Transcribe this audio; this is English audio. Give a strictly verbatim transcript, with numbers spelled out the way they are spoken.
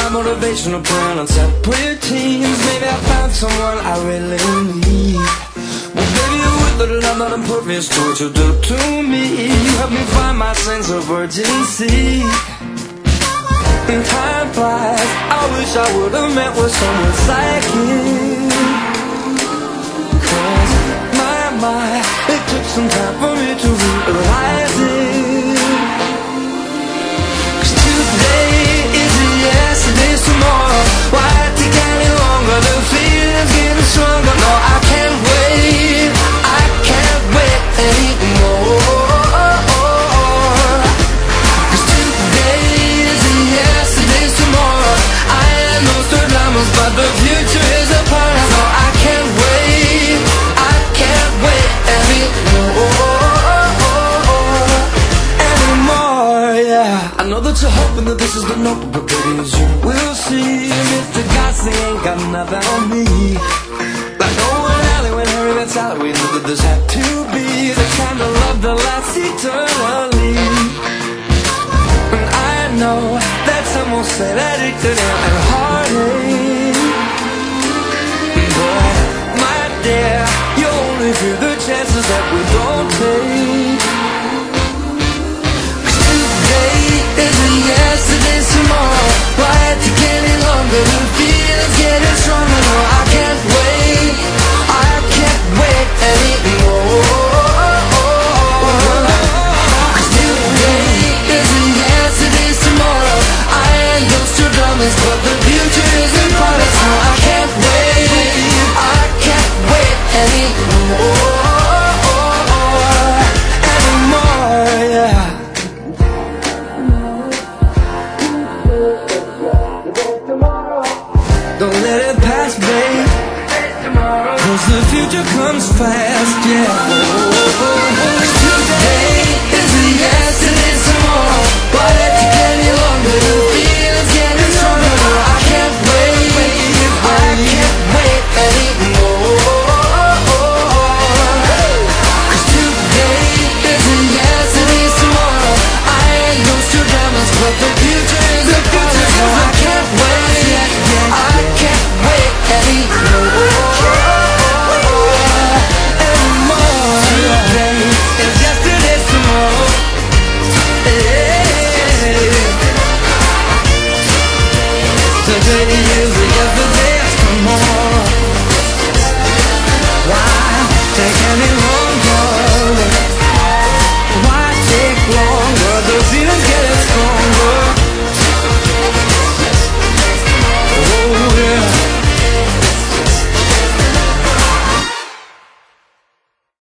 that motivational plan on separate teams. Maybe I found someone I really need. Well, baby, with the love that impervious to what you do to me, you help me find my sense of urgency. And time flies, I wish I would've met with someone like you. Cause my, my, it took some time for me to realize it. Cause today is a yes, today's tomorrow. Why take any longer? The feeling's getting stronger. No, I can't wait, I can't wait anymore. But the future is upon us. No, I can't wait, I can't wait anymore. Anymore, yeah. I know that you're hoping that this is the note, but baby, as you will see, Mister Gossing ain't got nothing on me. Like Owen Alley when Harry met Sally, we knew that this had to be the kind of love that lasts eternally. And I know that some will say that it could end in heartache. Yeah, you only fear the chances that we don't take. Cause today is a yes, today's tomorrow. Why take any longer? The feeling's getting stronger. No, I can't wait, I can't wait anymore. Cause today is a yes, today's tomorrow. I ain't those two dummies, but the future is in front of us. No, I can't wait, I can't wait anymore, anymore, yeah. Don't let it pass, babe, cause the future comes fast, yeah.